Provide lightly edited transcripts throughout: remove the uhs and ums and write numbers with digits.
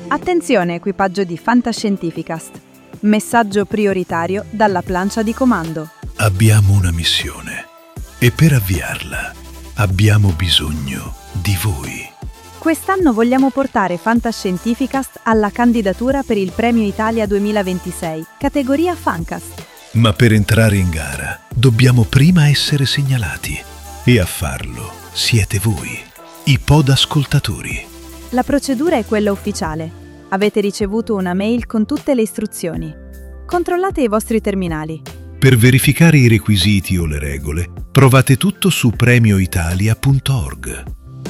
Attenzione equipaggio di Fantascientificast. Messaggio prioritario dalla plancia di comando. Abbiamo una missione e per avviarla abbiamo bisogno di voi. Quest'anno vogliamo portare Fantascientificast alla candidatura per il Premio Italia 2026, categoria Fancast. Ma per entrare in gara dobbiamo prima essere segnalati e a farlo siete voi, i podascoltatori. La procedura è quella ufficiale. Avete ricevuto una mail con tutte le istruzioni. Controllate i vostri terminali. Per verificare i requisiti o le regole, trovate tutto su premioitalia.org.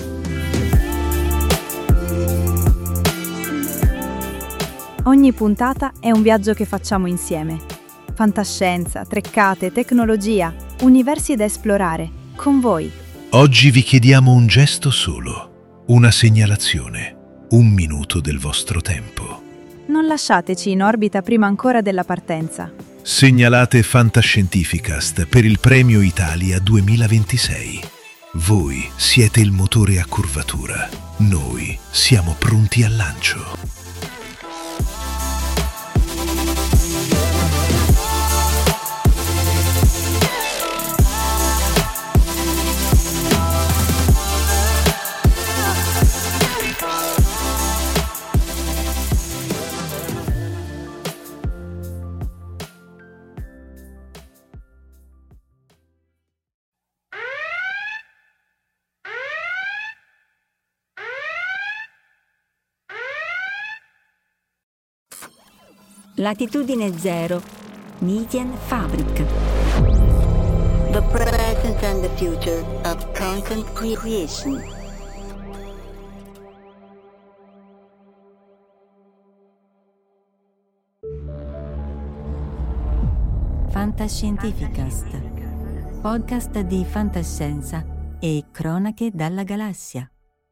Ogni puntata è un viaggio che facciamo insieme. Fantascienza, treccate, tecnologia, universi da esplorare, con voi. Oggi vi chiediamo un gesto solo, una segnalazione, un minuto del vostro tempo. Non lasciateci in orbita prima ancora della partenza. Segnalate Fantascientificast per il Premio Italia 2026. Voi siete il motore a curvatura. Noi siamo pronti al lancio. Latitudine 0, Median Fabric. The present and the future of content creation. Fantascientificast, podcast di fantascienza e cronache dalla galassia.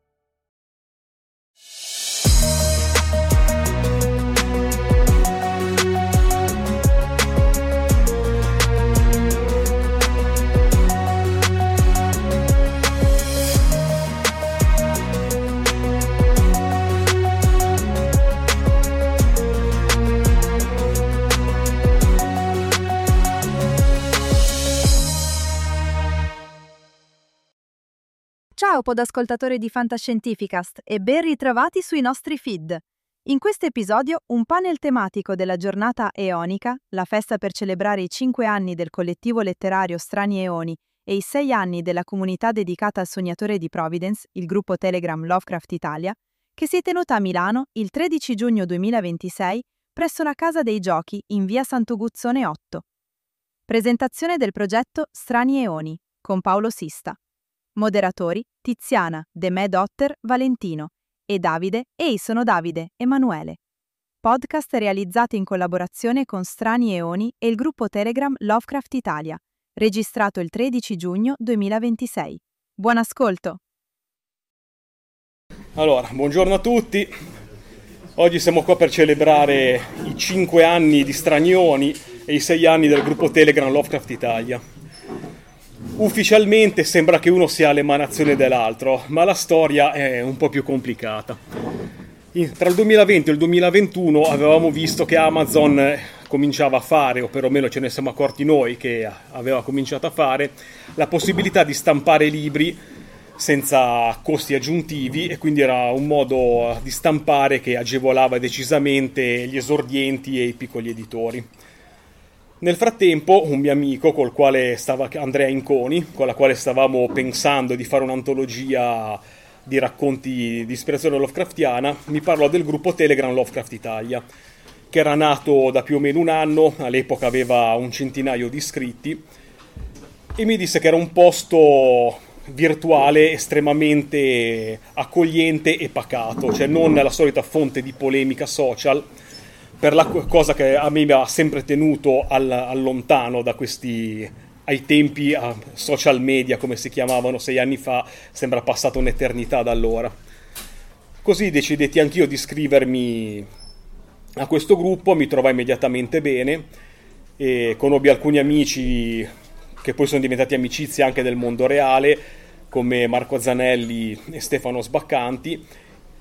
Ciao podascoltatori di Fantascientificast e ben ritrovati sui nostri feed. In questo episodio un panel tematico della giornata eonica, la festa per celebrare i 5 anni del collettivo letterario Strani Eoni e i 6 anni della comunità dedicata al sognatore di Providence, il gruppo Telegram Lovecraft Italia, che si è tenuta a Milano il 13 giugno 2026 presso la Casa dei Giochi in via Sant'Uguzzone 8. Presentazione del progetto Strani Eoni con Paolo Sista. Moderatori Tiziana, The Mad Otter, Valentino e Davide, ehi sono Davide, Emanuele. Podcast realizzato in collaborazione con Strani Eoni e il gruppo Telegram Lovecraft Italia, registrato il 13 giugno 2026. Buon ascolto! Allora, buongiorno a tutti. Oggi siamo qua per celebrare i 5 anni di Strani Eoni e i 6 anni del gruppo Telegram Lovecraft Italia. Ufficialmente sembra che uno sia l'emanazione dell'altro, ma la storia è un po' più complicata. Tra il 2020 e il 2021 avevamo visto che Amazon cominciava a fare, o perlomeno ce ne siamo accorti noi che aveva cominciato a fare, la possibilità di stampare libri senza costi aggiuntivi, e quindi era un modo di stampare che agevolava decisamente gli esordienti e i piccoli editori. Nel frattempo un mio amico col quale stava Andrea Inconi, con la quale stavamo pensando di fare un'antologia di racconti di ispirazione lovecraftiana, mi parlò del gruppo Telegram Lovecraft Italia, che era nato da più o meno un anno, all'epoca aveva un centinaio di iscritti, e mi disse che era un posto virtuale estremamente accogliente e pacato, cioè non la solita fonte di polemica social, per la cosa che a me mi ha sempre tenuto al lontano da questi, ai tempi social media come si chiamavano 6 anni fa, sembra passata un'eternità da allora. Così decidetti anch'io di iscrivermi a questo gruppo, mi trovai immediatamente bene e conobbi alcuni amici che poi sono diventati amicizie anche del mondo reale, come Marco Zanelli e Stefano Sbaccanti,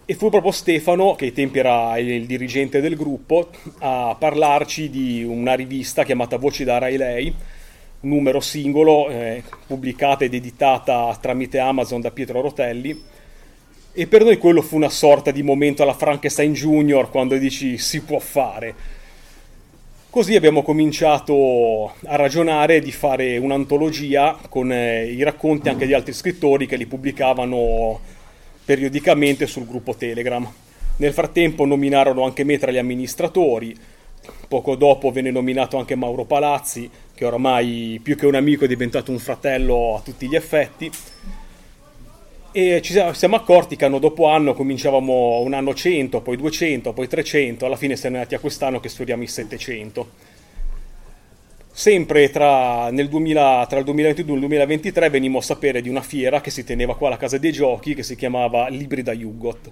E fu proprio Stefano, che ai tempi era il dirigente del gruppo, a parlarci di una rivista chiamata Voci da Rai Lei, numero singolo, pubblicata ed editata tramite Amazon da Pietro Rotelli. E per noi quello fu una sorta di momento alla Frankenstein Junior, quando dici si può fare. Così abbiamo cominciato a ragionare di fare un'antologia con i racconti anche di altri scrittori che li pubblicavano periodicamente sul gruppo Telegram. Nel frattempo nominarono anche me tra gli amministratori, poco dopo venne nominato anche Mauro Palazzi, che oramai più che un amico è diventato un fratello a tutti gli effetti, e ci siamo accorti che anno dopo anno cominciavamo un anno 100, poi 200, poi 300, alla fine siamo arrivati a quest'anno che sfioriamo i 700. Sempre tra il 2022 e il 2023 venimmo a sapere di una fiera che si teneva qua alla Casa dei Giochi, che si chiamava Libri da Jugot.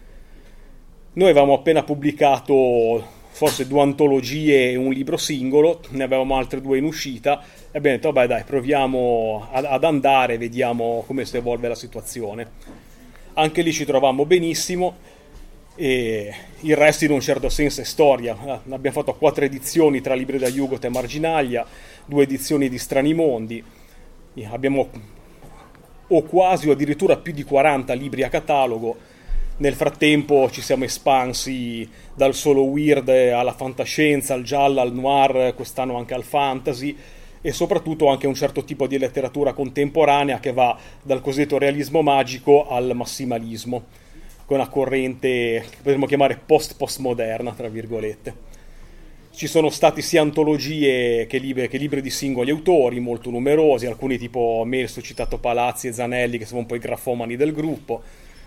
Noi avevamo appena pubblicato forse 2 antologie e un libro singolo, ne avevamo altre 2 in uscita, e abbiamo detto vabbè dai, proviamo ad andare, vediamo come si evolve la situazione. Anche lì ci trovammo benissimo, e il resto in un certo senso è storia. Abbiamo fatto 4 edizioni tra Libri da Jugot e Marginaglia, 2 edizioni di Strani Mondi, abbiamo o quasi o addirittura più di 40 libri a catalogo. Nel frattempo ci siamo espansi dal solo weird alla fantascienza, al giallo, al noir, quest'anno anche al fantasy, e soprattutto anche un certo tipo di letteratura contemporanea che va dal cosiddetto realismo magico al massimalismo, con una corrente che potremmo chiamare post-postmoderna, tra virgolette. Ci sono stati sia antologie che libri di singoli autori, molto numerosi, alcuni tipo me, ho citato Palazzi e Zanelli, che sono un po' i grafomani del gruppo.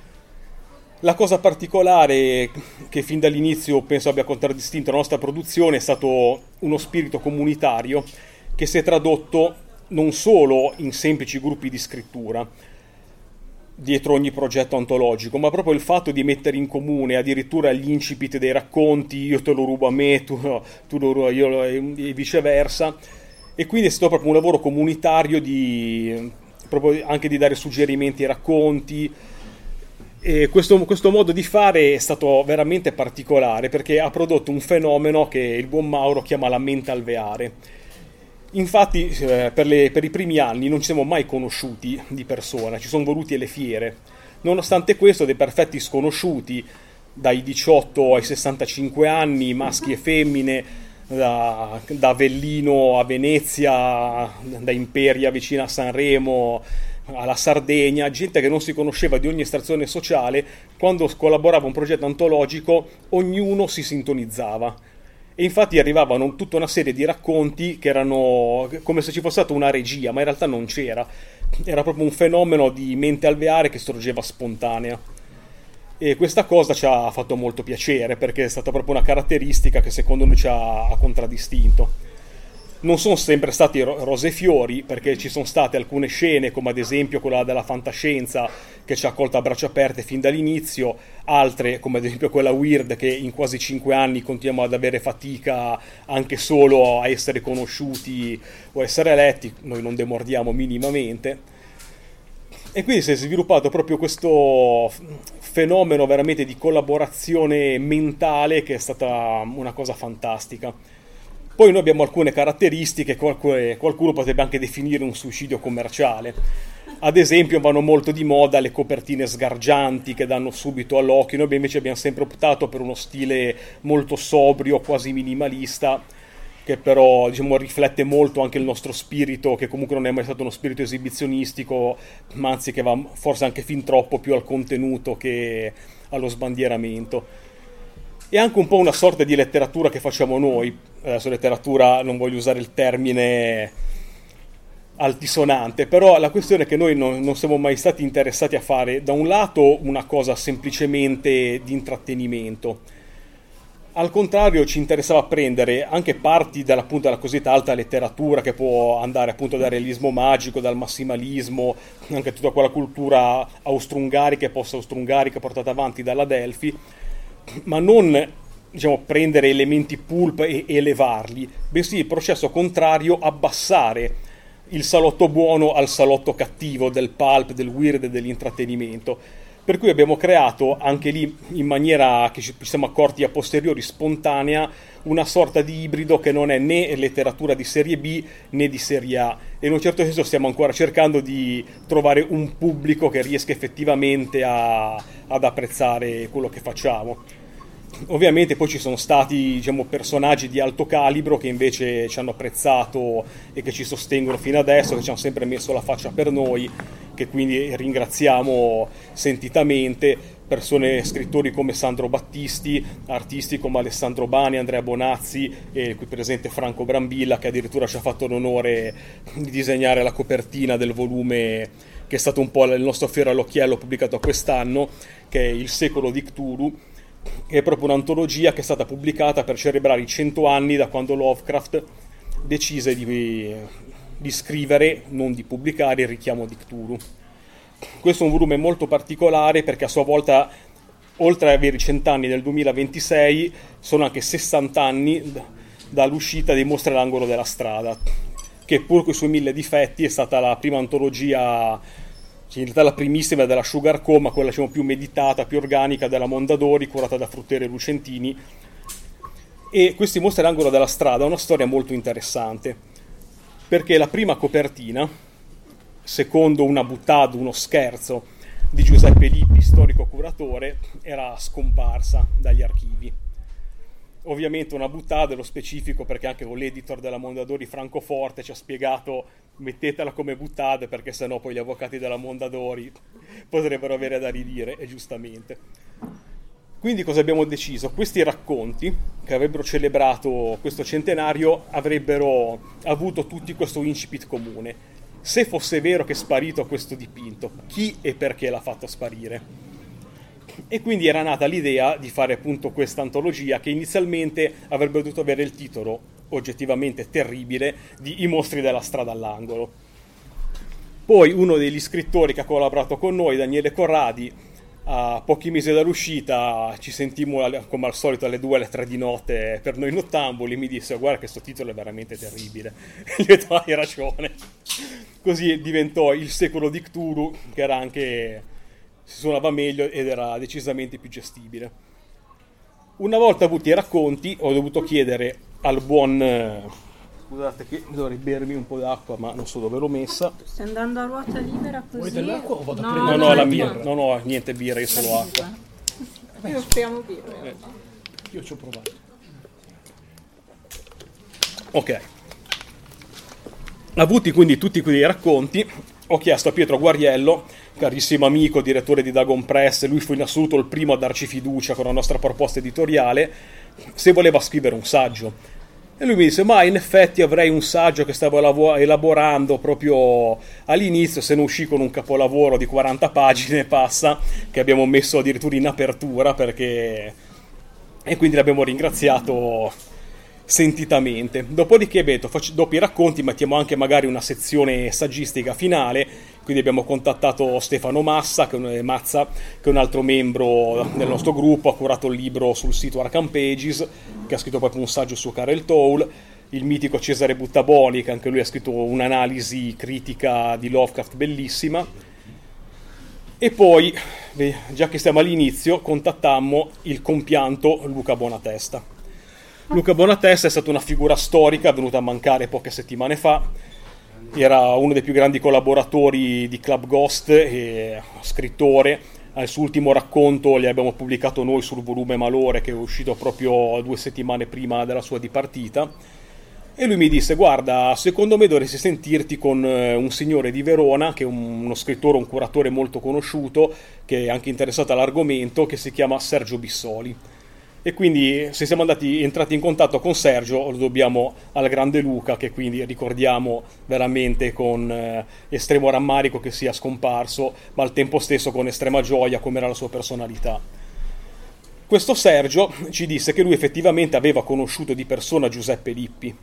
La cosa particolare che fin dall'inizio penso abbia contraddistinto la nostra produzione è stato uno spirito comunitario che si è tradotto non solo in semplici gruppi di scrittura dietro ogni progetto antologico, ma proprio il fatto di mettere in comune addirittura gli incipit dei racconti, io te lo rubo a me, tu lo rubo io, e viceversa, e quindi è stato proprio un lavoro comunitario proprio anche di dare suggerimenti ai racconti. E questo modo di fare è stato veramente particolare, perché ha prodotto un fenomeno che il buon Mauro chiama la mente alveare. Infatti per i primi anni non ci siamo mai conosciuti di persona, ci sono voluti alle fiere. Nonostante questo, dei perfetti sconosciuti, dai 18 ai 65 anni, maschi e femmine, da Avellino a Venezia, da Imperia vicino a Sanremo alla Sardegna, gente che non si conosceva di ogni estrazione sociale, quando collaborava un progetto antologico ognuno si sintonizzava. E infatti arrivavano tutta una serie di racconti che erano come se ci fosse stata una regia, ma in realtà non c'era. Era proprio un fenomeno di mente alveare che sorgeva spontanea. E questa cosa ci ha fatto molto piacere, perché è stata proprio una caratteristica che secondo noi ci ha contraddistinto. Non sono sempre stati rose e fiori, perché ci sono state alcune scene, come ad esempio quella della fantascienza, che ci ha accolto a braccia aperte fin dall'inizio, altre, come ad esempio quella weird, che in quasi 5 anni continuiamo ad avere fatica anche solo a essere conosciuti o essere letti, noi non demordiamo minimamente. E quindi si è sviluppato proprio questo fenomeno veramente di collaborazione mentale, che è stata una cosa fantastica. Poi noi abbiamo alcune caratteristiche che qualcuno potrebbe anche definire un suicidio commerciale. Ad esempio vanno molto di moda le copertine sgargianti che danno subito all'occhio. Noi invece abbiamo sempre optato per uno stile molto sobrio, quasi minimalista, che però riflette molto anche il nostro spirito, che comunque non è mai stato uno spirito esibizionistico, ma anzi che va forse anche fin troppo più al contenuto che allo sbandieramento. E anche un po' una sorta di letteratura che facciamo noi. Adesso letteratura non voglio usare il termine altisonante, però la questione è che noi non siamo mai stati interessati a fare da un lato una cosa semplicemente di intrattenimento. Al contrario, ci interessava prendere anche parti della cosiddetta alta letteratura, che può andare appunto dal realismo magico, dal massimalismo, anche tutta quella cultura austro-ungarica e post-austro-ungarica portata avanti dalla Delphi, ma non prendere elementi pulp e elevarli, bensì il processo contrario, abbassare il salotto buono al salotto cattivo del pulp, del weird e dell'intrattenimento, Per cui abbiamo creato, anche lì in maniera che ci siamo accorti a posteriori, spontanea, una sorta di ibrido che non è né letteratura di serie B né di serie A, e in un certo senso stiamo ancora cercando di trovare un pubblico che riesca effettivamente ad apprezzare quello che facciamo. Ovviamente poi ci sono stati, diciamo, personaggi di alto calibro che invece ci hanno apprezzato e che ci sostengono fino adesso, che ci hanno sempre messo la faccia per noi, che quindi ringraziamo sentitamente. Persone, scrittori come Sandro Battisti, artisti come Alessandro Bani, Andrea Bonazzi e qui presente Franco Brambilla, che addirittura ci ha fatto l'onore di disegnare la copertina del volume che è stato un po' il nostro fiore all'occhiello pubblicato quest'anno, che è Il secolo di Cthulhu, che è proprio un'antologia che è stata pubblicata per celebrare i 100 anni da quando Lovecraft decise di scrivere, non di pubblicare, il richiamo di Cthulhu. Questo è un volume molto particolare perché a sua volta, oltre ad avere i 100 anni del 2026, sono anche 60 anni dall'uscita dei Mostri all'angolo della strada, che pur con i suoi 1000 difetti è stata la prima antologia, in realtà la primissima della Sugar Co, ma quella, diciamo, più meditata, più organica della Mondadori, curata da Frutteri e Lucentini. E questi Mostri all'angolo della strada ha una storia molto interessante, perché la prima copertina, secondo una boutade, uno scherzo di Giuseppe Lippi, storico curatore, era scomparsa dagli archivi. Ovviamente una boutade, lo specifico, perché anche con l'editor della Mondadori Francoforte ci ha spiegato: mettetela come boutade perché sennò poi gli avvocati della Mondadori potrebbero avere da ridire, e giustamente. Quindi cosa abbiamo deciso? Questi racconti che avrebbero celebrato questo centenario avrebbero avuto tutti questo incipit comune. Se fosse vero che è sparito questo dipinto, chi e perché l'ha fatto sparire? E quindi era nata l'idea di fare appunto questa antologia, che inizialmente avrebbe dovuto avere il titolo, oggettivamente terribile, di I mostri della strada all'angolo. Poi uno degli scrittori che ha collaborato con noi, Daniele Corradi, a pochi mesi dall'uscita ci sentimmo come al solito alle 2 alle 3 di notte per noi nottambuli, mi disse: guarda, questo titolo è veramente terribile. E gli ho detto: hai ragione. Così diventò Il secolo di Cthulhu, che era anche, si suonava meglio ed era decisamente più gestibile. Una volta avuti i racconti ho dovuto chiedere al buon, scusate che dovrei bermi un po' d'acqua ma non so dove l'ho messa. Stai andando a ruota libera così? Vuoi dell'acqua o vado a No, prendere? no, la mia, non ho niente birra, io solo acqua. Io offriamo birra. Io ci ho provato. Ok. Avuti quindi tutti quei racconti, ho chiesto a Pietro Guariello, carissimo amico, direttore di Dagon Press, lui fu in assoluto il primo a darci fiducia con la nostra proposta editoriale, se voleva scrivere un saggio. E lui mi disse: ma in effetti avrei un saggio che stavo elaborando proprio all'inizio, se ne uscì con un capolavoro di 40 pagine passa, che abbiamo messo addirittura in apertura, perché... E quindi l'abbiamo ringraziato sentitamente. Dopodiché, dopo i racconti mettiamo anche magari una sezione saggistica finale, quindi abbiamo contattato Stefano Mazza, che è un altro membro del nostro gruppo, ha curato il libro sul sito Arkham Pages, che ha scritto proprio un saggio su Karel Towl, il mitico Cesare Buttaboni, che anche lui ha scritto un'analisi critica di Lovecraft bellissima. E poi, già che stiamo all'inizio, contattammo il compianto Luca Bonatesta. Luca Bonatesta è stata una figura storica venuta a mancare poche settimane fa, era uno dei più grandi collaboratori di Club Ghost e scrittore. Al suo ultimo racconto li abbiamo pubblicato noi sul volume Malore, che è uscito proprio 2 settimane prima della sua dipartita, e lui mi disse: guarda, secondo me dovresti sentirti con un signore di Verona che è uno scrittore, un curatore molto conosciuto, che è anche interessato all'argomento, che si chiama Sergio Bissoli. E quindi se siamo entrati in contatto con Sergio lo dobbiamo al grande Luca, che quindi ricordiamo veramente con estremo rammarico che sia scomparso, ma al tempo stesso con estrema gioia come era la sua personalità. Questo Sergio ci disse che lui effettivamente aveva conosciuto di persona Giuseppe Lippi,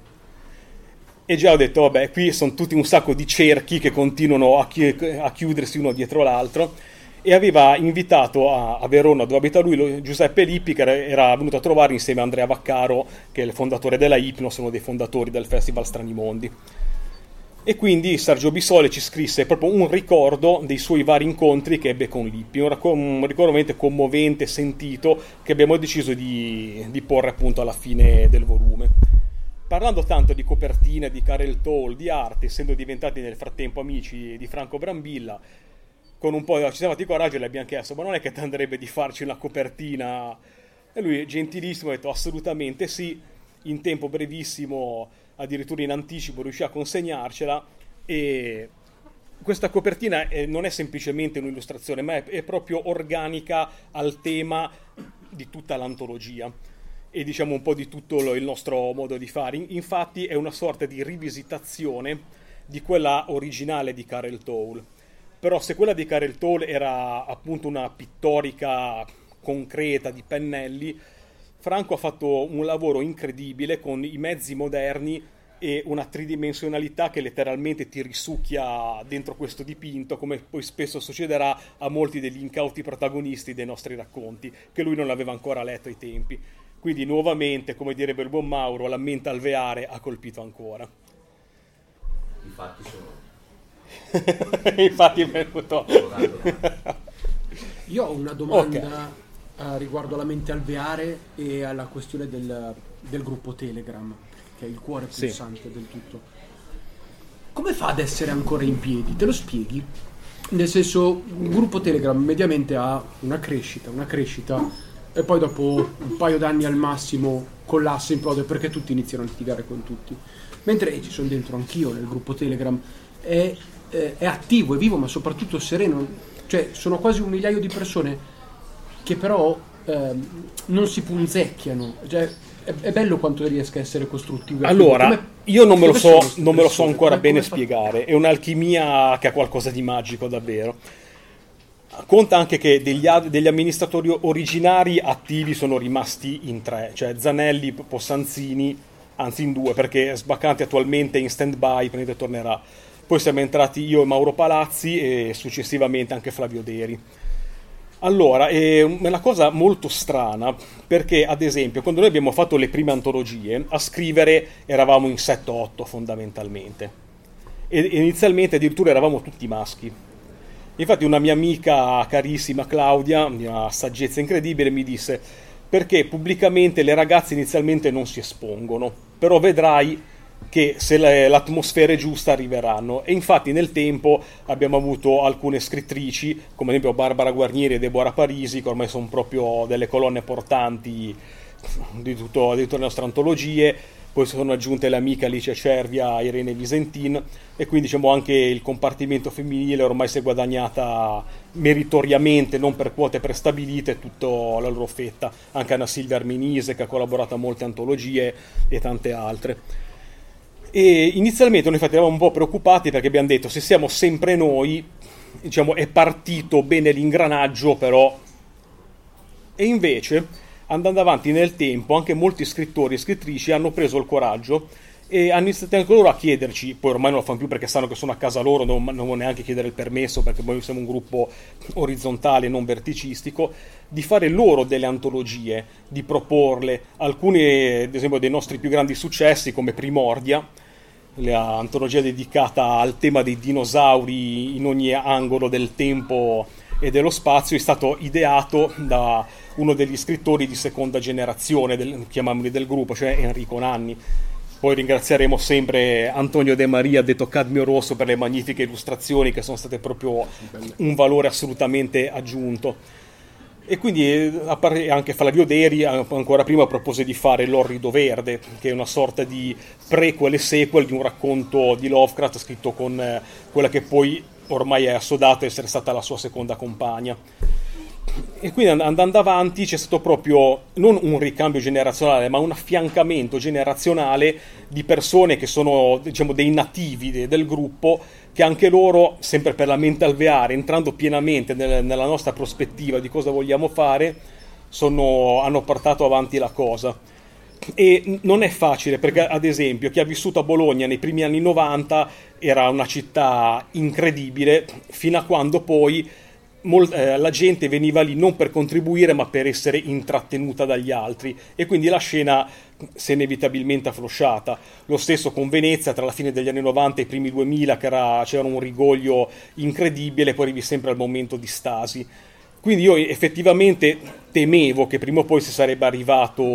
e già ho detto: vabbè, qui sono tutti un sacco di cerchi che continuano a chiudersi uno dietro l'altro. E aveva invitato a Verona, dove abita lui, Giuseppe Lippi, che era venuto a trovare insieme a Andrea Vaccaro, che è il fondatore della Hypnos, uno dei fondatori del Festival Strani Mondi. E quindi Sergio Bissoli ci scrisse proprio un ricordo dei suoi vari incontri che ebbe con Lippi, un ricordo veramente commovente, sentito, che abbiamo deciso di porre appunto alla fine del volume. Parlando tanto di copertine, di Karel Toll, di arte, essendo diventati nel frattempo amici di Franco Brambilla, con un po' ci siamo fatti coraggio e le abbiamo chiesto: ma non è che ti andrebbe di farci una copertina? E lui, gentilissimo, ha detto assolutamente sì, in tempo brevissimo, addirittura in anticipo, riuscì a consegnarcela. E questa copertina non è semplicemente un'illustrazione, ma è proprio organica al tema di tutta l'antologia e diciamo un po' di tutto il nostro modo di fare. Infatti è una sorta di rivisitazione di quella originale di Karel Toll. Però se quella di Karel Toll era appunto una pittorica concreta di pennelli, Franco ha fatto un lavoro incredibile con i mezzi moderni e una tridimensionalità che letteralmente ti risucchia dentro questo dipinto, come poi spesso succederà a molti degli incauti protagonisti dei nostri racconti, che lui non aveva ancora letto ai tempi. Quindi nuovamente, come direbbe il buon Mauro, la mente alveare ha colpito ancora. Infatti sono... Infatti è venuto. Io ho una domanda riguardo alla mente alveare e alla questione del gruppo Telegram, che è il cuore pulsante del tutto. Come fa ad essere ancora in piedi? Te lo spieghi? Nel senso, un gruppo Telegram mediamente ha una crescita e poi dopo un paio d'anni al massimo collassa, implode, perché tutti iniziano a litigare con tutti. Mentre ci sono dentro anch'io nel gruppo Telegram, è attivo, è vivo, ma soprattutto sereno. Cioè, sono quasi 1 migliaio di persone che però non si punzecchiano. Cioè, è bello quanto riesca a essere costruttivo. Allora, io non me lo so ancora bene spiegare. È un'alchimia che ha qualcosa di magico davvero. Conta anche che degli amministratori originari attivi sono rimasti in 3, cioè Zanelli, Possanzini, anzi in 2, perché Sbaccanti attualmente è in stand-by, prima tornerà. Poi siamo entrati io e Mauro Palazzi e successivamente anche Flavio Deri. Allora, è una cosa molto strana, perché ad esempio quando noi abbiamo fatto le prime antologie, a scrivere eravamo in 7-8 fondamentalmente. E inizialmente addirittura eravamo tutti maschi. Infatti una mia amica carissima, Claudia, di una saggezza incredibile, mi disse: perché pubblicamente le ragazze inizialmente non si espongono, però vedrai che se l'atmosfera è giusta arriveranno. E infatti nel tempo abbiamo avuto alcune scrittrici, come ad esempio Barbara Guarnieri e Deborah Parisi, che ormai sono proprio delle colonne portanti di tutte le nostre antologie. Poi si sono aggiunte le amiche Alice Cervia, Irene Visentin, e quindi diciamo anche il compartimento femminile ormai si è guadagnata meritoriamente, non per quote prestabilite, tutta la loro fetta. Anche Anna Silvia Armenise, che ha collaborato a molte antologie, e tante altre. E inizialmente noi infatti eravamo un po' preoccupati, perché abbiamo detto: se siamo sempre noi, diciamo, è partito bene l'ingranaggio, però. E invece, andando avanti nel tempo, anche molti scrittori e scrittrici hanno preso il coraggio e hanno iniziato anche loro a chiederci, poi ormai non lo fanno più perché sanno che sono a casa loro, non devono neanche chiedere il permesso, perché noi siamo un gruppo orizzontale, non verticistico, di fare loro delle antologie, di proporle. Alcuni, ad esempio, dei nostri più grandi successi, come Primordia, l'antologia dedicata al tema dei dinosauri in ogni angolo del tempo e dello spazio, è stato ideato da uno degli scrittori di seconda generazione, chiamiamoli, del gruppo, cioè Enrico Nanni. Poi ringrazieremo sempre Antonio De Maria, detto Cadmio Rosso, per le magnifiche illustrazioni, che sono state proprio un valore assolutamente aggiunto. E quindi anche Flavio Deri ancora prima propose di fare L'Orrido Verde, che è una sorta di prequel e sequel di un racconto di Lovecraft scritto con quella che poi ormai è assodato essere stata la sua seconda compagna. E quindi andando avanti c'è stato proprio non un ricambio generazionale, ma un affiancamento generazionale di persone che sono, diciamo, dei nativi del gruppo, che anche loro, sempre per la mente alveare, entrando pienamente nella nostra prospettiva di cosa vogliamo fare, hanno portato avanti la cosa. E non è facile, perché ad esempio chi ha vissuto a Bologna nei primi anni 90 era una città incredibile, fino a quando poi la gente veniva lì non per contribuire ma per essere intrattenuta dagli altri, e quindi la scena si è inevitabilmente afflosciata. Lo stesso con Venezia tra la fine degli anni 90 e i primi 2000, c'era un rigoglio incredibile, poi arrivi sempre al momento di stasi. Quindi io effettivamente temevo che prima o poi si sarebbe arrivato.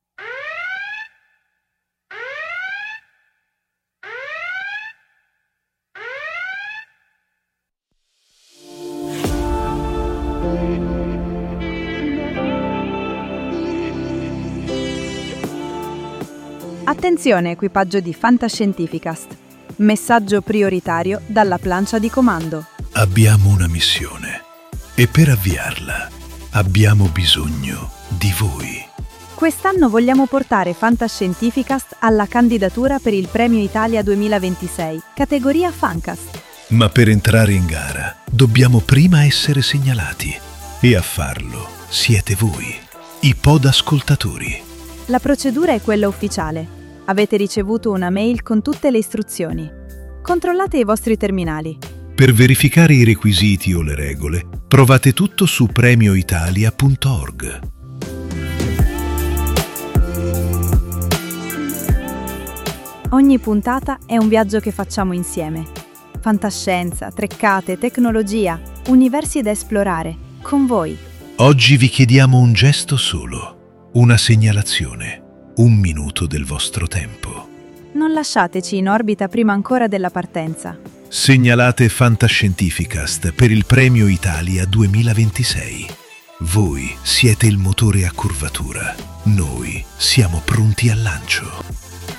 Attenzione, equipaggio di Fantascientificast. Messaggio prioritario dalla plancia di comando. Abbiamo una missione e per avviarla abbiamo bisogno di voi. Quest'anno vogliamo portare Fantascientificast alla candidatura per il Premio Italia 2026, categoria Fancast. Ma per entrare in gara dobbiamo prima essere segnalati, e a farlo siete voi, i podascoltatori. La procedura è quella ufficiale. Avete ricevuto una mail con tutte le istruzioni. Controllate i vostri terminali. Per verificare i requisiti o le regole, trovate tutto su premioitalia.org. Ogni puntata è un viaggio che facciamo insieme. Fantascienza, treccate, tecnologia, universi da esplorare, con voi. Oggi vi chiediamo un gesto solo, una segnalazione, un minuto del vostro tempo. Non lasciateci in orbita prima ancora della partenza. Segnalate Fantascientificast per il Premio Italia 2026. Voi siete il motore a curvatura. Noi siamo pronti al lancio.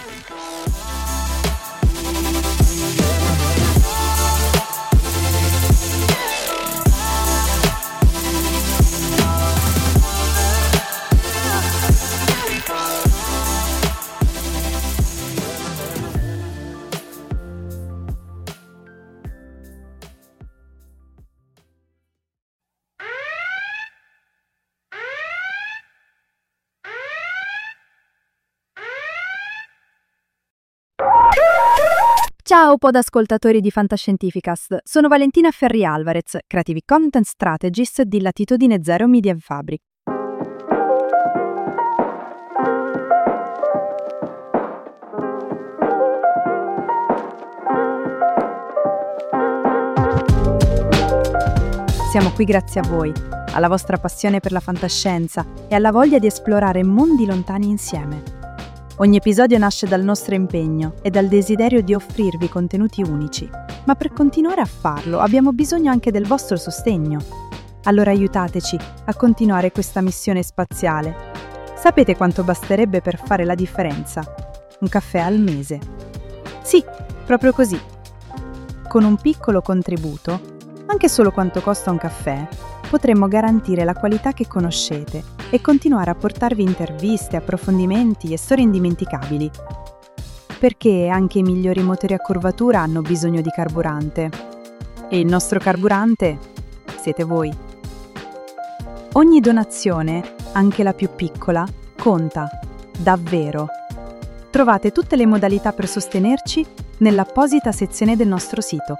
Ciao podascoltatori di Fantascientificast, sono Valentina Ferri Alvarez, Creative Content Strategist di Latitudine Zero Media Fabric. Siamo qui grazie a voi, alla vostra passione per la fantascienza e alla voglia di esplorare mondi lontani insieme. Ogni episodio nasce dal nostro impegno e dal desiderio di offrirvi contenuti unici, ma per continuare a farlo abbiamo bisogno anche del vostro sostegno. Allora aiutateci a continuare questa missione spaziale. Sapete quanto basterebbe per fare la differenza? Un caffè al mese. Sì, proprio così. Con un piccolo contributo, anche solo quanto costa un caffè, potremmo garantire la qualità che conoscete e continuare a portarvi interviste, approfondimenti e storie indimenticabili. Perché anche i migliori motori a curvatura hanno bisogno di carburante. E il nostro carburante siete voi. Ogni donazione, anche la più piccola, conta, davvero. Trovate tutte le modalità per sostenerci nell'apposita sezione del nostro sito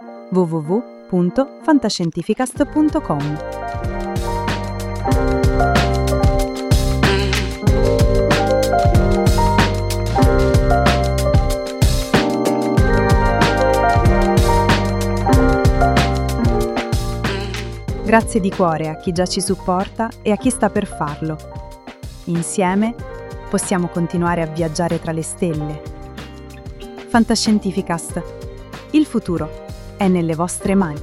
www.fantascientificast.com. Grazie di cuore a chi già ci supporta e a chi sta per farlo. Insieme possiamo continuare a viaggiare tra le stelle. Fantascientificast. Il futuro è nelle vostre mani.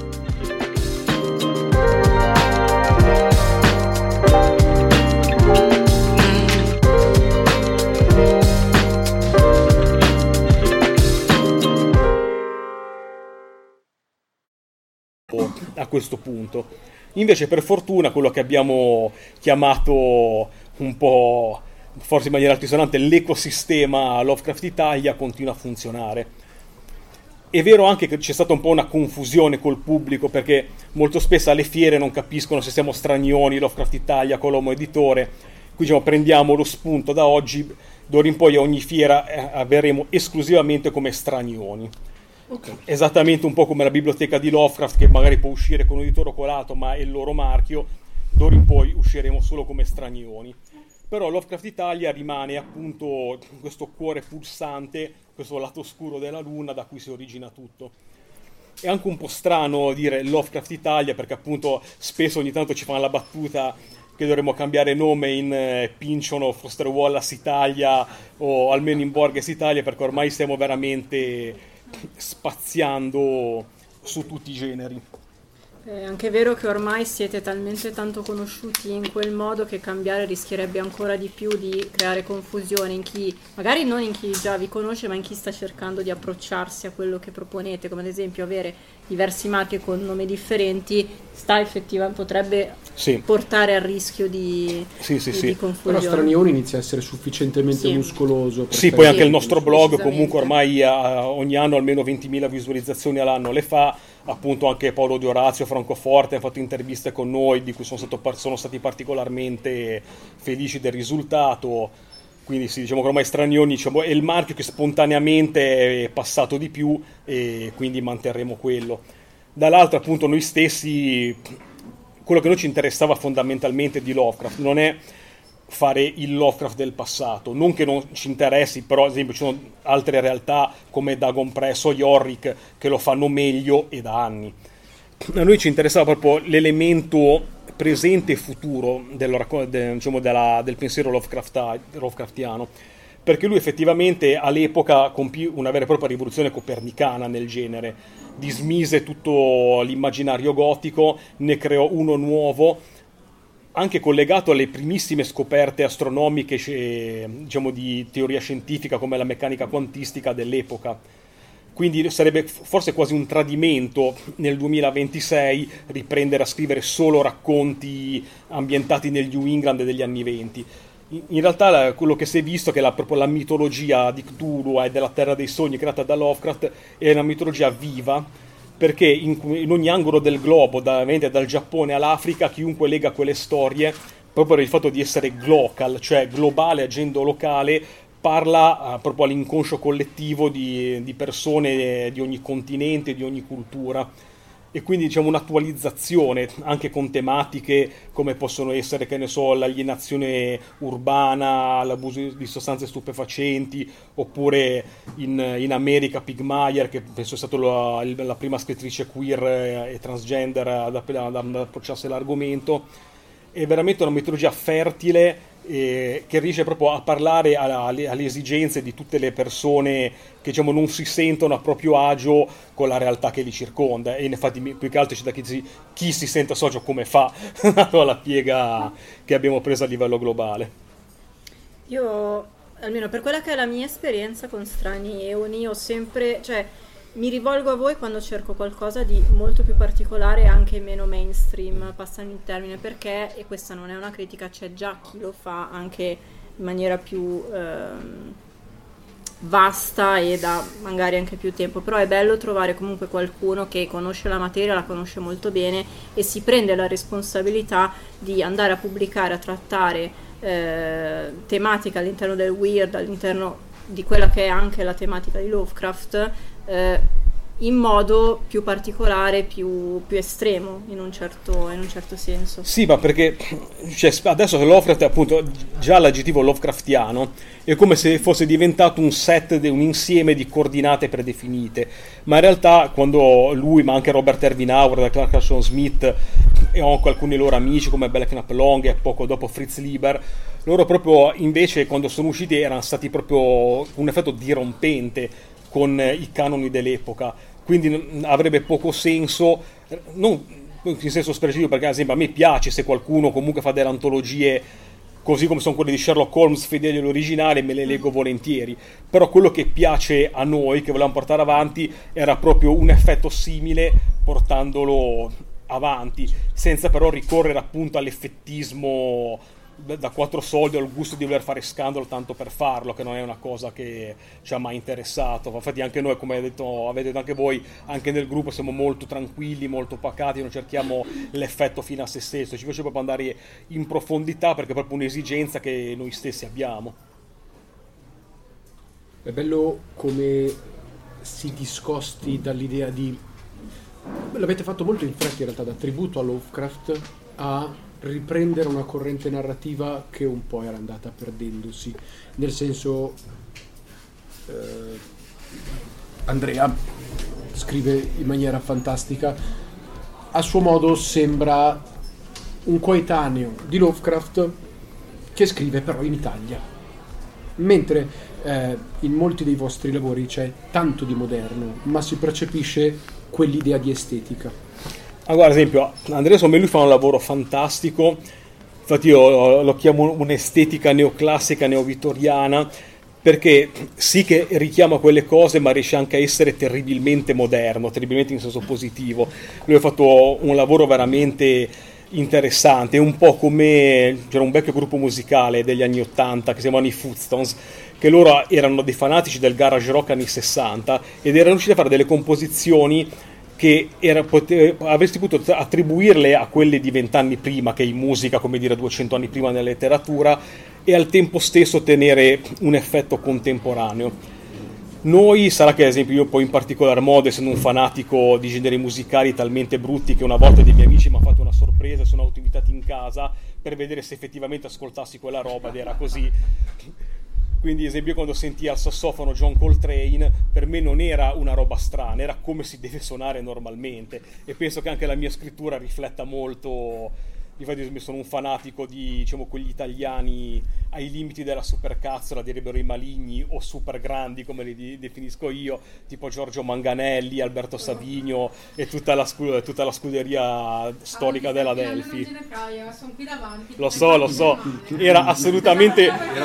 A questo punto. Invece per fortuna quello che abbiamo chiamato un po', forse in maniera altisonante, l'ecosistema Lovecraft Italia continua a funzionare. È vero anche che c'è stata un po' una confusione col pubblico, perché molto spesso alle fiere non capiscono se siamo stranioni, Lovecraft Italia, Colombo Editore. Qui diciamo, prendiamo lo spunto da oggi, d'ora in poi a ogni fiera avverremo esclusivamente come stranioni. Esattamente un po' come la biblioteca di Lovecraft, che magari può uscire con un editore colato ma è il loro marchio, d'ora in poi usciremo solo come stranioni. Però Lovecraft Italia rimane appunto questo cuore pulsante, questo lato oscuro della luna da cui si origina tutto. È anche un po' strano dire Lovecraft Italia, perché appunto spesso ogni tanto ci fanno la battuta che dovremmo cambiare nome in Pynchon o Foster Wallace Italia o almeno in Borges Italia, perché ormai stiamo veramente spaziando su tutti i generi. È anche vero che ormai siete talmente tanto conosciuti in quel modo che cambiare rischierebbe ancora di più di creare confusione in chi, magari non in chi già vi conosce, ma in chi sta cercando di approcciarsi a quello che proponete, come ad esempio avere diversi marchi con nomi differenti potrebbe portare al rischio di confusione. Però Stranioni inizia a essere sufficientemente muscoloso. Sì, poi anche il nostro blog comunque ormai ogni anno almeno 20.000 visualizzazioni all'anno le fa. Appunto anche Paolo Di Orazio, Francoforte hanno fatto interviste con noi di cui sono stati particolarmente felici del risultato. Quindi sì, diciamo che ormai Stranioni è il marchio che spontaneamente è passato di più e quindi manterremo quello. Dall'altro appunto noi stessi, quello che noi ci interessava fondamentalmente di Lovecraft non è fare il Lovecraft del passato, non che non ci interessi, però ad esempio ci sono altre realtà come Dagon Press o Yorick che lo fanno meglio e da anni. A noi ci interessava proprio l'elemento presente e futuro del pensiero Lovecraftiano, perché lui effettivamente all'epoca compì una vera e propria rivoluzione copernicana nel genere, dismise tutto l'immaginario gotico, ne creò uno nuovo, anche collegato alle primissime scoperte astronomiche, di teoria scientifica come la meccanica quantistica dell'epoca. Quindi sarebbe forse quasi un tradimento nel 2026 riprendere a scrivere solo racconti ambientati nel New England degli anni *20. In realtà quello che si è visto è che proprio la mitologia di Cthulhu e della Terra dei Sogni creata da Lovecraft è una mitologia viva, perché in ogni angolo del globo, dal Giappone all'Africa, chiunque lega quelle storie, proprio per il fatto di essere glocal, cioè globale, agendo locale, parla proprio all'inconscio collettivo di persone di ogni continente, di ogni cultura. E quindi un'attualizzazione anche con tematiche come possono essere, che ne so, l'alienazione urbana, l'abuso di sostanze stupefacenti, oppure in America Pigmalier, che penso sia stata la prima scrittrice queer e transgender ad approcciarsi all'argomento. È veramente una mitologia fertile che riesce proprio a parlare alle esigenze di tutte le persone che non si sentono a proprio agio con la realtà che li circonda, e infatti più che altro c'è da chi si sente a suo agio come fa alla piega che abbiamo preso a livello globale. Io, almeno per quella che è la mia esperienza con Strani Eoni, ho sempre, mi rivolgo a voi quando cerco qualcosa di molto più particolare e anche meno mainstream, passami il termine, perché, e questa non è una critica, c'è già chi lo fa anche in maniera più vasta e da magari anche più tempo, però è bello trovare comunque qualcuno che conosce la materia, la conosce molto bene e si prende la responsabilità di andare a pubblicare, a trattare tematiche all'interno del weird, all'interno di quella che è anche la tematica di Lovecraft, in modo più particolare, più estremo in un certo senso. Sì, ma perché adesso Lovecraft è appunto già l'aggettivo Lovecraftiano, è come se fosse diventato un set, un insieme di coordinate predefinite, ma in realtà quando lui, ma anche Robert Erwin Howard, Clark Ashton Smith e anche alcuni loro amici come Belknap Long e poco dopo Fritz Lieber, loro proprio invece quando sono usciti erano stati proprio un effetto dirompente con i canoni dell'epoca, quindi avrebbe poco senso, non in senso specifico, perché ad esempio a me piace se qualcuno comunque fa delle antologie così come sono quelle di Sherlock Holmes fedeli all'originale, me le leggo volentieri, però quello che piace a noi, che volevamo portare avanti, era proprio un effetto simile portandolo avanti, senza però ricorrere appunto all'effettismo da quattro soldi o al gusto di voler fare scandalo tanto per farlo, che non è una cosa che ci ha mai interessato. Infatti anche noi, come avete detto anche voi, anche nel gruppo siamo molto tranquilli, molto pacati, non cerchiamo l'effetto fino a se stesso, ci piace proprio andare in profondità perché è proprio un'esigenza che noi stessi abbiamo. È bello come si discosti dall'idea di... L'avete fatto molto in fretta in realtà, da tributo a Lovecraft a riprendere una corrente narrativa che un po' era andata perdendosi, nel senso Andrea scrive in maniera fantastica, a suo modo sembra un coetaneo di Lovecraft che scrive però in Italia, mentre in molti dei vostri lavori c'è tanto di moderno, ma si percepisce quell'idea di estetica. Allora, ad esempio, Andrea secondo me lui fa un lavoro fantastico, infatti io lo chiamo un'estetica neoclassica, neovittoriana, perché sì che richiama quelle cose, ma riesce anche a essere terribilmente moderno, terribilmente in senso positivo. Lui ha fatto un lavoro veramente interessante, un po' come c'era un vecchio gruppo musicale degli anni 80 che si chiamavano i Footstones, che loro erano dei fanatici del garage rock anni 60 ed erano riusciti a fare delle composizioni che avresti potuto attribuirle a quelle di 20 anni prima, che in musica, come dire 200 anni prima nella letteratura, e al tempo stesso tenere un effetto contemporaneo. Noi, sarà che ad esempio io poi in particolar modo, essendo un fanatico di generi musicali talmente brutti che una volta dei miei amici mi hanno fatto una sorpresa e sono autoinvitati in casa per vedere se effettivamente ascoltassi quella roba, ed era così. Quindi ad esempio quando sentii al sassofono John Coltrane, per me non era una roba strana, era come si deve suonare normalmente, e penso che anche la mia scrittura rifletta molto. Infatti sono un fanatico di, diciamo, quegli italiani ai limiti della supercazzola, direbbero i maligni, o super grandi come li definisco io, tipo Giorgio Manganelli, Alberto Savigno e tutta la scuderia storica della Delphi. Sono qui davanti. Lo so, era assolutamente...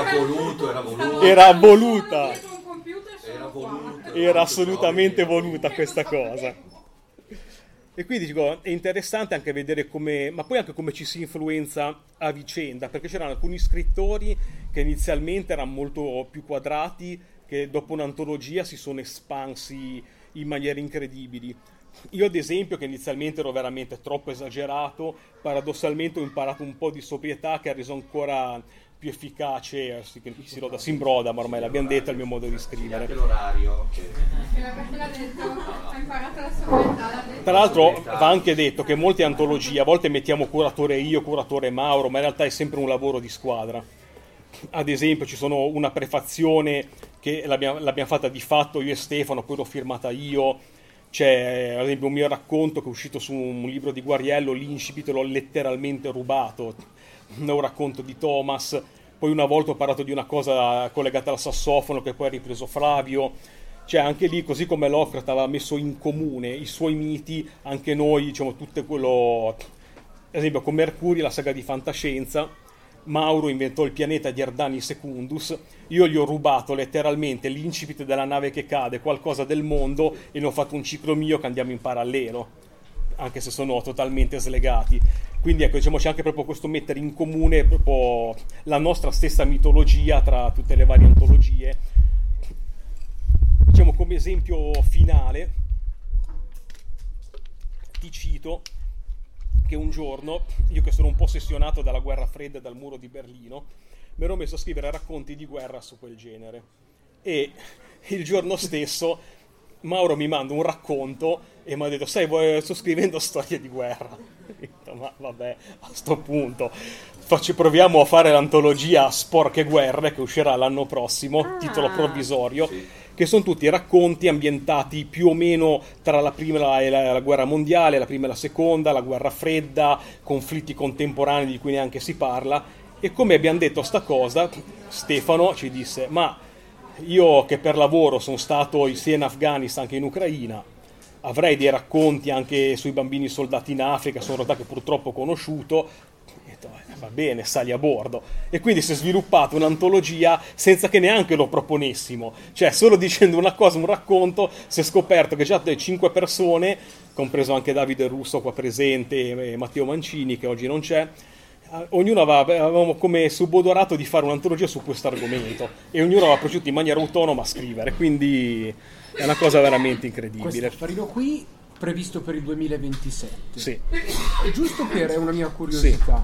Era assolutamente voluta questa cosa. E quindi dico, è interessante anche vedere come, ma poi anche come ci si influenza a vicenda, perché c'erano alcuni scrittori che inizialmente erano molto più quadrati, che dopo un'antologia si sono espansi in maniere incredibili. Io ad esempio, che inizialmente ero veramente troppo esagerato, paradossalmente ho imparato un po' di sobrietà che ha reso ancora più efficace, si roda si imbroda, ma ormai l'abbiamo detto, il mio modo di scrivere. Anche l'orario. L'ha detto, ha imparato la sobrietà. Tra l'altro va anche detto che molte antologie, a volte mettiamo curatore io, curatore Mauro, ma in realtà è sempre un lavoro di squadra. Ad esempio ci sono una prefazione che l'abbiamo fatta di fatto io e Stefano, poi l'ho firmata io. C'è ad esempio un mio racconto che è uscito su un libro di Guariello, l'incipit l'ho letteralmente rubato, un racconto di Thomas. Poi una volta ho parlato di una cosa collegata al sassofono che poi ha ripreso Flavio. Cioè anche lì, così come Lovecraft aveva messo in comune i suoi miti, anche noi diciamo tutto quello, ad esempio con Mercurio, la saga di fantascienza, Mauro inventò il pianeta di Erdani Secundus, io gli ho rubato letteralmente l'incipit della nave che cade, qualcosa del mondo, e ne ho fatto un ciclo mio che andiamo in parallelo, anche se sono totalmente slegati. Quindi ecco, diciamo c'è anche proprio questo mettere in comune proprio la nostra stessa mitologia tra tutte le varie antologie. Diciamo come esempio finale ti cito che un giorno, io che sono un po' ossessionato dalla guerra fredda e dal muro di Berlino, mi ero messo a scrivere racconti di guerra su quel genere, e il giorno stesso Mauro mi manda un racconto e mi ha detto: sai, sto scrivendo storie di guerra. Ho detto, ma vabbè, a sto punto proviamo a fare l'antologia Sporche Guerre, che uscirà l'anno prossimo, titolo provvisorio, sì, che sono tutti racconti ambientati più o meno tra la prima e la guerra mondiale, la prima e la seconda, la guerra fredda, conflitti contemporanei di cui neanche si parla. E come abbiamo detto sta cosa, Stefano ci disse: ma io che per lavoro sono stato sia in Afghanistan che in Ucraina, avrei dei racconti anche sui bambini soldati in Africa, sono realtà che purtroppo ho conosciuto. Va bene, sali a bordo. E quindi si è sviluppata un'antologia senza che neanche lo proponessimo, cioè solo dicendo una cosa, un racconto, si è scoperto che già 5 persone, compreso anche Davide Russo qua presente e Matteo Mancini che oggi non c'è, ognuno avevamo come subodorato di fare un'antologia su questo argomento, e ognuno aveva proceduto in maniera autonoma a scrivere, quindi è una cosa veramente incredibile. Questo affarino qui previsto per il 2027. Sì. È giusto, per una mia curiosità. Sì.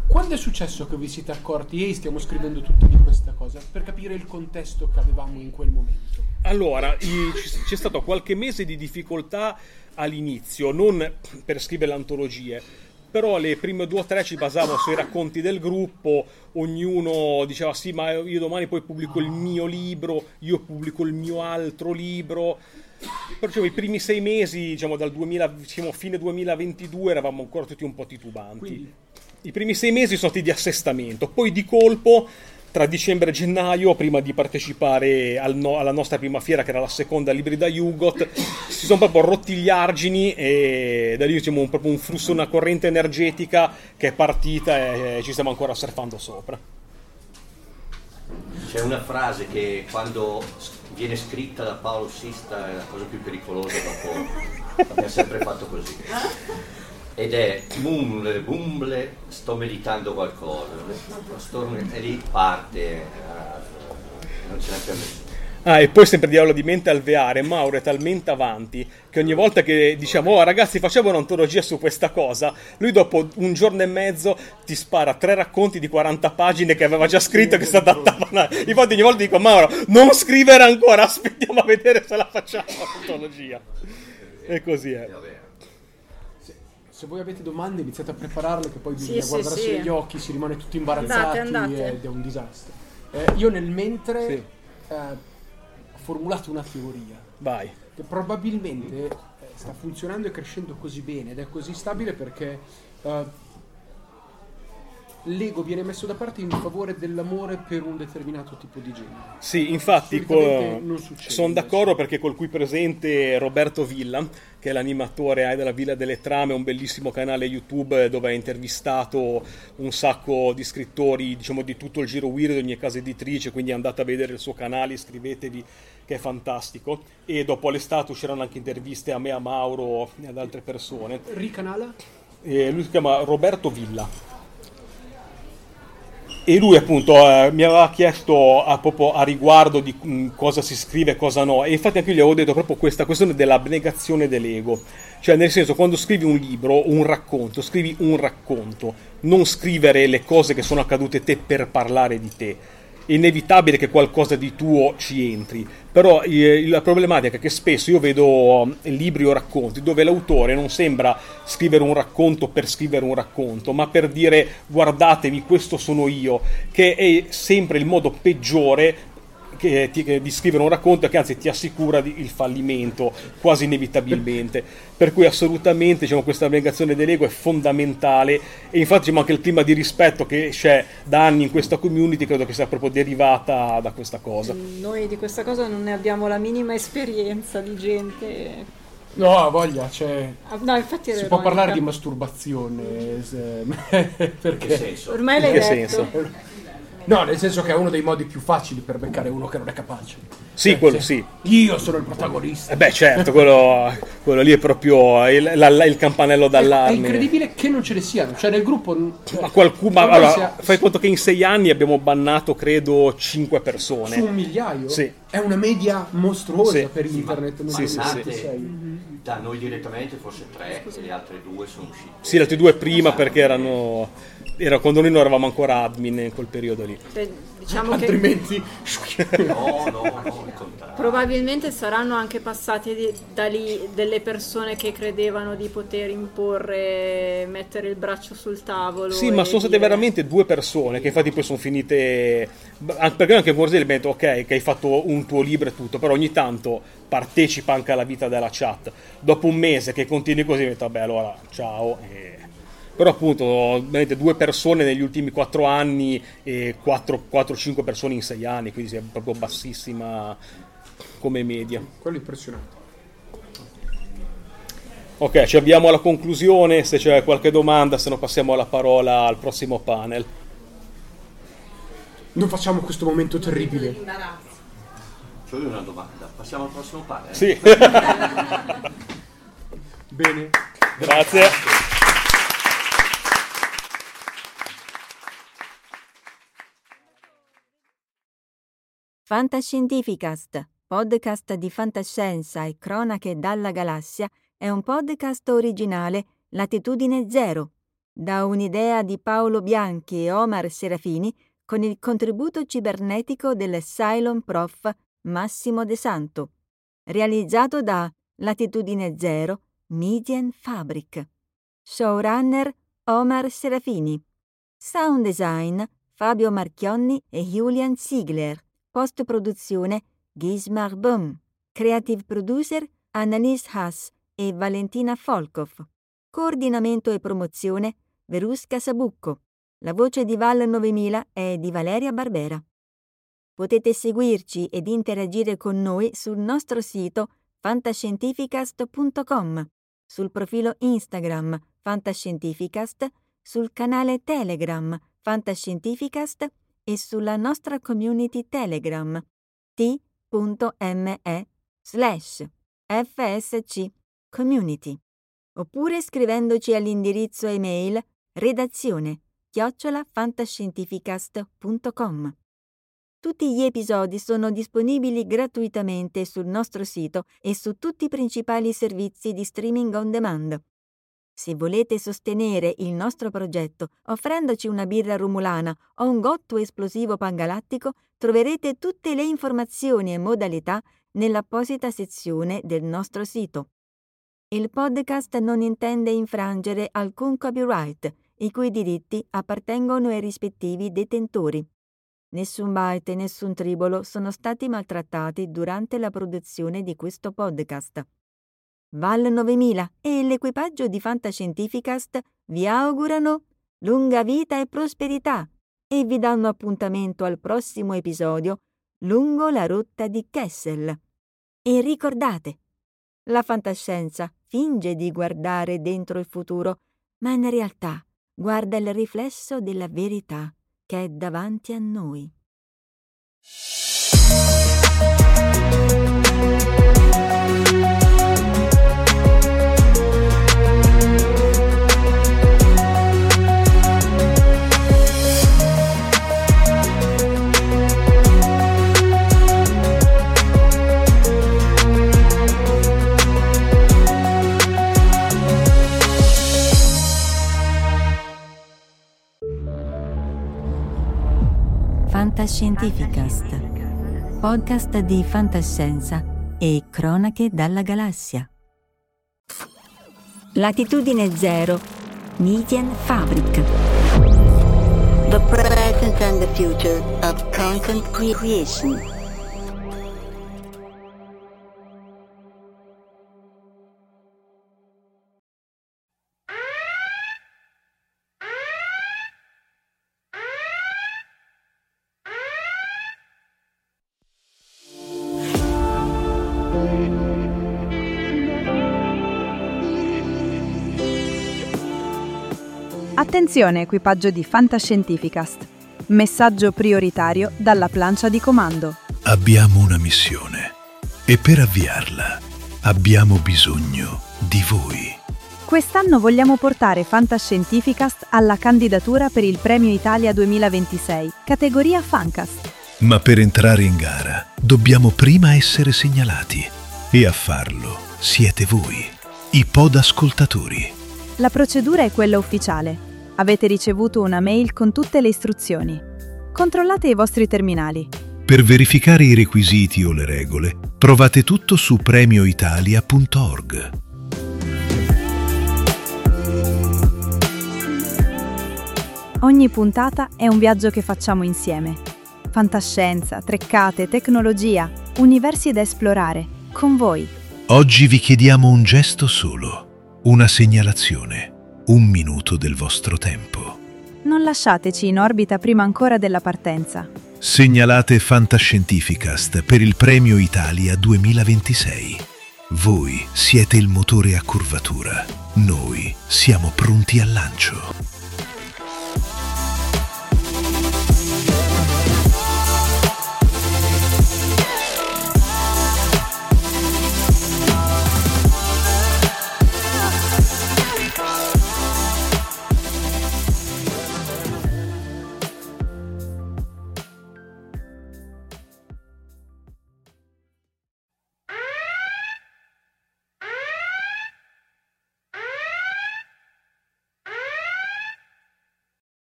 Quando è successo che vi siete accorti e stiamo scrivendo tutti di questa cosa? Per capire il contesto che avevamo in quel momento. Allora, c'è stato qualche mese di difficoltà all'inizio, non per scrivere le antologie, però le prime 2 o 3 ci basavamo sui racconti del gruppo, ognuno diceva sì, ma io domani poi pubblico il mio libro, io pubblico il mio altro libro. Perciò i primi 6 mesi, diciamo dal 2000, diciamo, fine 2022, eravamo ancora tutti un po' titubanti. Quindi I primi 6 mesi sono stati di assestamento, poi di colpo, tra dicembre e gennaio, prima di partecipare alla nostra prima fiera, che era la seconda Libri da Yugot, si sono proprio rotti gli argini e da lì diciamo proprio un flusso, una corrente energetica che è partita e ci stiamo ancora surfando sopra. C'è una frase che quando viene scritta da Paolo Sista è la cosa più pericolosa dopo. Abbiamo sempre fatto così. Ed è bumble, sto meditando qualcosa. E lì parte, non ce n'è più nessuno. E poi sempre diavolo di mente alveare, Mauro è talmente avanti che ogni volta che diciamo oh ragazzi facciamo un'antologia su questa cosa, lui dopo un giorno e mezzo ti spara 3 racconti di 40 pagine che aveva già scritto, che si adattavano. Infatti ogni volta dico Mauro non scrivere ancora, aspettiamo a vedere se la facciamo l'antologia. E così è. Se voi avete domande iniziate a prepararle, che poi bisogna Sì, guardarsi sì. negli occhi, si rimane tutti imbarazzati Andate. ed è un disastro. Io nel mentre ho formulato una teoria. Vai. Che probabilmente sta funzionando e crescendo così bene ed è così stabile perché l'ego viene messo da parte in favore dell'amore per un determinato tipo di genere. Sì, infatti non succede sono d'accordo perché col qui presente Roberto Villa, che è l'animatore della Villa delle Trame, un bellissimo canale YouTube dove ha intervistato un sacco di scrittori, diciamo di tutto il giro weird di ogni casa editrice, quindi andate a vedere il suo canale, iscrivetevi che è fantastico. E dopo l'estate usciranno anche interviste a me, a Mauro e ad altre persone. Ricanala? Lui si chiama Roberto Villa. E lui appunto mi aveva chiesto proprio a riguardo di cosa si scrive e cosa no, e infatti anche io gli avevo detto proprio questa questione dell'abnegazione dell'ego, cioè nel senso quando scrivi un libro, un racconto, scrivi un racconto, non scrivere le cose che sono accadute a te per parlare di te. È inevitabile che qualcosa di tuo ci entri, però la problematica è che spesso io vedo libri o racconti dove l'autore non sembra scrivere un racconto per scrivere un racconto, ma per dire guardatevi, questo sono io, che è sempre il modo peggiore di scrivere un racconto, che anzi ti assicura il fallimento quasi inevitabilmente, per cui assolutamente diciamo, questa abnegazione dell'ego è fondamentale e infatti diciamo, anche il clima di rispetto che c'è da anni in questa community credo che sia proprio derivata da questa cosa. Noi di questa cosa non ne abbiamo la minima esperienza di gente. No, voglia, cioè No, infatti si può parlare di masturbazione perché Che senso? Ormai l'hai Che detto. senso? no, nel senso che è uno dei modi più facili per beccare uno che non è capace. Sì, quello sì. Io sono il protagonista. Beh certo, quello lì è proprio il campanello È d'allarme. incredibile che non ce ne siano, cioè nel gruppo Ma qualcuno, ormai allora, fai conto che in 6 anni abbiamo bannato credo 5 persone. su 1 migliaio? Sì. È una media mostruosa Sì. per internet. non Sì, so sì, quante sì. sei. Da noi direttamente forse 3 e le altre 2 sono uscite. Sì, le altre 2 prima perché era quando noi non eravamo ancora admin in quel periodo lì. Cioè, diciamo che Altrimenti No, il contrario. probabilmente saranno anche passate da lì delle persone che credevano di poter imporre, mettere il braccio sul tavolo. Sì, ma sono state veramente 2 persone che infatti poi sono finite, perché anche Borselli mi ha detto ok che hai fatto un tuo libro e tutto, però ogni tanto partecipa anche alla vita della chat. Dopo un mese che continui così mi ho detto vabbè allora ciao. Però appunto veramente 2 persone negli ultimi 4 anni e 4-5 persone in 6 anni, quindi è proprio bassissima come media. quello è impressionante. Ok, ci avviamo alla conclusione, se c'è qualche domanda, se no passiamo la parola al prossimo panel. Non facciamo questo momento terribile. C'ho io una domanda. Passiamo al prossimo panel? Sì. Bene. Grazie. Fantascientificast, podcast di fantascienza e cronache dalla galassia, è un podcast originale Latitudine Zero. da un'idea di Paolo Bianchi e Omar Serafini con il contributo cibernetico del Cylon Prof Massimo De Santo, realizzato da Latitudine Zero Media Fabric. Showrunner Omar Serafini. Sound design Fabio Marchionni e Julian Ziegler. Post-produzione Gismar Böhm. Creative producer Annalise Haas e Valentina Folkov. Coordinamento e promozione Verusca Sabucco. La voce di Val 9000 è di Valeria Barbera. Potete seguirci ed interagire con noi sul nostro sito fantascientificast.com, sul profilo Instagram Fantascientificast, sul canale Telegram Fantascientificast e sulla nostra community Telegram t.me/FSC Community, oppure scrivendoci all'indirizzo email redazione@fantascientificast.com. Tutti gli episodi sono disponibili gratuitamente sul nostro sito e su tutti i principali servizi di streaming on demand. Se volete sostenere il nostro progetto offrendoci una birra rumulana o un gotto esplosivo pangalattico, troverete tutte le informazioni e modalità nell'apposita sezione del nostro sito. Il podcast non intende infrangere alcun copyright, i cui diritti appartengono ai rispettivi detentori. Nessun byte e nessun tribolo sono stati maltrattati durante la produzione di questo podcast. Val 9000 e l'equipaggio di Fantascientificast vi augurano lunga vita e prosperità e vi danno appuntamento al prossimo episodio lungo la rotta di Kessel. E ricordate, la fantascienza finge di guardare dentro il futuro, ma in realtà guarda il riflesso della verità che è davanti a noi. Fantascientificast, podcast di fantascienza e cronache dalla galassia. Latitudine Zero, Media Fabric. The present and the future of content creation. Attenzione equipaggio di Fantascientificast. Messaggio prioritario dalla plancia di comando. Abbiamo una missione e per avviarla abbiamo bisogno di voi. Quest'anno vogliamo portare Fantascientificast alla candidatura per il Premio Italia 2026, categoria Fancast. Ma per entrare in gara dobbiamo prima essere segnalati e a farlo siete voi, i podascoltatori. La procedura è quella ufficiale. Avete ricevuto una mail con tutte le istruzioni. Controllate i vostri terminali. Per verificare i requisiti o le regole, trovate tutto su premioitalia.org. Ogni puntata è un viaggio che facciamo insieme. Fantascienza, treccate, tecnologia, universi da esplorare, con voi. Oggi vi chiediamo un gesto solo, una segnalazione. 1 minuto del vostro tempo. Non lasciateci in orbita prima ancora della partenza. Segnalate Fantascientificast per il Premio Italia 2026. Voi siete il motore a curvatura. Noi siamo pronti al lancio.